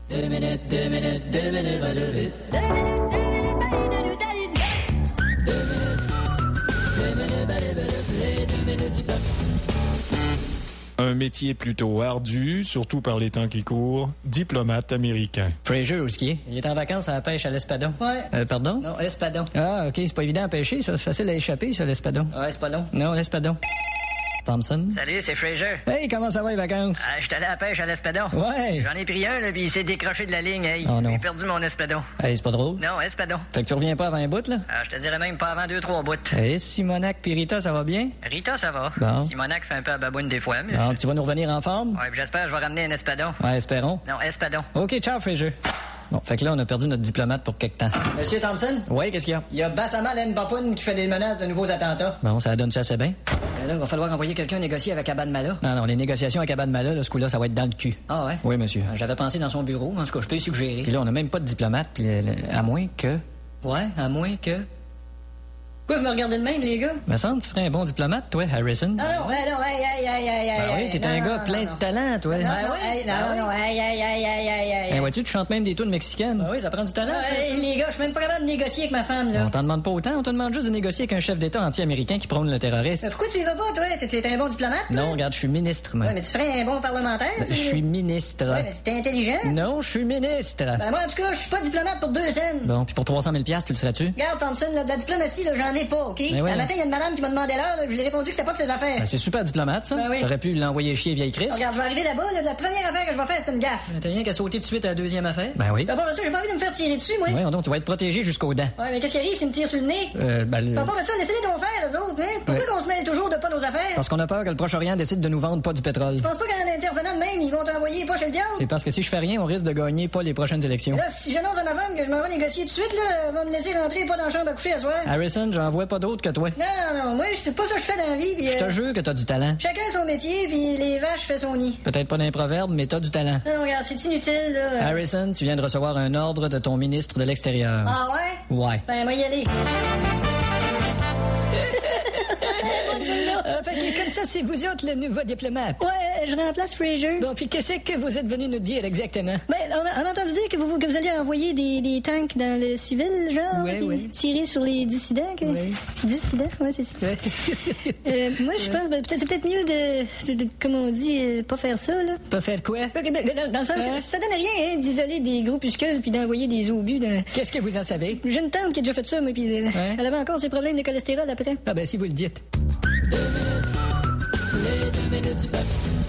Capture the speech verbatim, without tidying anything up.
Deux minutes, deux minutes, deux minutes, deux minutes, deux minutes, deux minutes, deux minutes, Un métier plutôt ardu, surtout par les temps qui courent, diplomate américain. Fraser, où est-ce qu'il est? Il est en vacances à la pêche à l'Espadon. Ouais. Euh, pardon? Non, Espadon. Ah, OK, c'est pas évident à pêcher, ça. C'est facile à échapper, ça, l'Espadon. Ah, Espadon. Non, l'Espadon. Thompson? Salut, c'est Fraser. Hey, comment ça va, les vacances? Ah, je suis allé à la pêche à l'Espadon. Ouais. J'en ai pris un, là, puis il s'est décroché de la ligne, hey. Oh non. J'ai perdu mon Espadon. Hey, c'est pas drôle. Non, Espadon. Fait que tu reviens pas avant un bout, là? Ah, je te dirais même pas avant deux, trois bouts. Hey, Simonac pis Rita, ça va bien? Rita, ça va. Bon. Simonac fait un peu à baboune des fois, mais... Non, tu vas nous revenir en forme? Ouais, puis j'espère que je vais ramener un Espadon. Ouais, espérons. Non, Espadon. OK, ciao, Fraser. Bon, fait que là, on a perdu notre diplomate pour quelque temps. Monsieur Thompson? Ouais, qu'est-ce qu'il y a? Il y a Bassama Mbapoun qui fait des menaces de nouveaux attentats. Bon, ça donne ça assez bien. Ben là, il va falloir envoyer quelqu'un négocier avec Abad-Mala. Non, non, les négociations avec Abad-Mala, là, ce coup-là, ça va être dans le cul. Ah ouais? Oui, monsieur. J'avais pensé dans son bureau, en tout cas, je peux y suggérer. Puis là, on n'a même pas de diplomate, puis le- le- à moins que... Ouais, à moins que... Pourquoi vous me regardez de même, les gars? Me semble que tu ferais un bon diplomate, toi, Harrison. Non, non, ouais, non, hey, hey, hey, hey, hey, Ben oui, hey, t'es non, un non, gars non, plein non. de talent, toi. Non, Ben non, hey, non, non, non, hey, hey, hey, hey, hey, hey. Hey, vois-tu, tu chantes même des tunes mexicaines. Ah oui, ça prend du talent. Ah, hey, les gars, je suis même pas capable de négocier avec ma femme, là. On t'en demande pas autant, on te demande juste de négocier avec un chef d'État anti-américain qui prône le terrorisme. Mais pourquoi tu y vas pas, toi? T'es- T'es un bon diplomate, toi? Non, regarde, je suis ministre, moi. Ouais, mais tu ferais un bon parlementaire, Ben, tu- je suis ministre. Ouais, mais t'es intelligent? Non, je suis ministre. Ben, moi, en tout cas, je suis pas diplomate pour deux cents. Bon, puis pour trois cent mille piastres, tu le serais-tu? Regarde, Thompson, là, de la diplomatie, là, j'en ai pas, OK? Mais ouais. Un matin, il y a une madame qui m'a demandé l'heure, là, puis je lui ai répondu que c'était pas de ses affaires. Ben, c'est super diplomate, ça. Ben oui. T'aurais pu l'envoyer chier, vieille Chris. Regarde, je vais arriver là-bas, là, la première affaire que je vais faire, c'est une gaffe. T'as rien qu'à sauter tout de suite à la deuxième affaire? Ben oui. D'abord, ça, j'ai pas envie de me faire tirer dessus, moi. Ouais, donc, tu vas être protégé jusqu'aux dents. Ouais, mais qu'est-ce qui arrive s'ils me tirent sur le nez? Euh, ben, le- Par rapport à ça, laissez-les donc faire, les autres, hein? Pourquoi Ouais. qu'on se mêle toujours de pas nos affaires? Parce qu'on a peur que le Proche-Orient décide de nous vendre pas du pétrole. Je pense pas qu'en intervenant de même, ils vont t'envoyer pas chez le diable. C'est parce que si je fais rien, on risque de gagner pas les prochaines élections. Là, si j'annonce à ma femme que je m'en vais négocier tout de suite, là, elle va me laisser rentrer pas dans la chambre à coucher à soir. Harrison, j'en vois pas d'autres que toi. Non, non, non, moi, c'est pas ça que je fais dans la vie, pis, Je te euh, jure que t'as du talent. chacun son métier, puis les vaches fait son nid. Peut-être pas d'un proverbe, mais t'as du talent. Non, non, regarde, c'est inutile, là. Harrison, tu viens de recevoir un ordre de ton ministre de l'Extérieur. Ah ouais? Ouais. Ben, moi y aller. Ah, fait que comme ça, c'est vous autres le nouveau diplomate. Ouais, je remplace Fraser. Bon, puis qu'est-ce que vous êtes venu nous dire exactement? Ben, on a, on a entendu dire que vous, que vous alliez envoyer des, des tanks dans le civil, genre, Ouais, puis ouais. tirer sur les dissidents. Que... Ouais. Dissidents, ouais, c'est ça. Ouais. Euh, moi, je pense, ben, peut-être, c'est peut-être mieux de, de, de- comme on dit, euh, pas faire ça, là. Pas faire quoi? Ok, ben, dans, dans le sens, Hein? ça donne rien, hein, d'isoler des groupuscules puis d'envoyer des obus dans... Qu'est-ce que vous en savez? J'ai une tante qui a déjà fait ça, moi, puis euh, Ouais. elle avait encore ses problèmes de cholestérol après. Ah ben, si vous le dites. les deux minutes du peuple.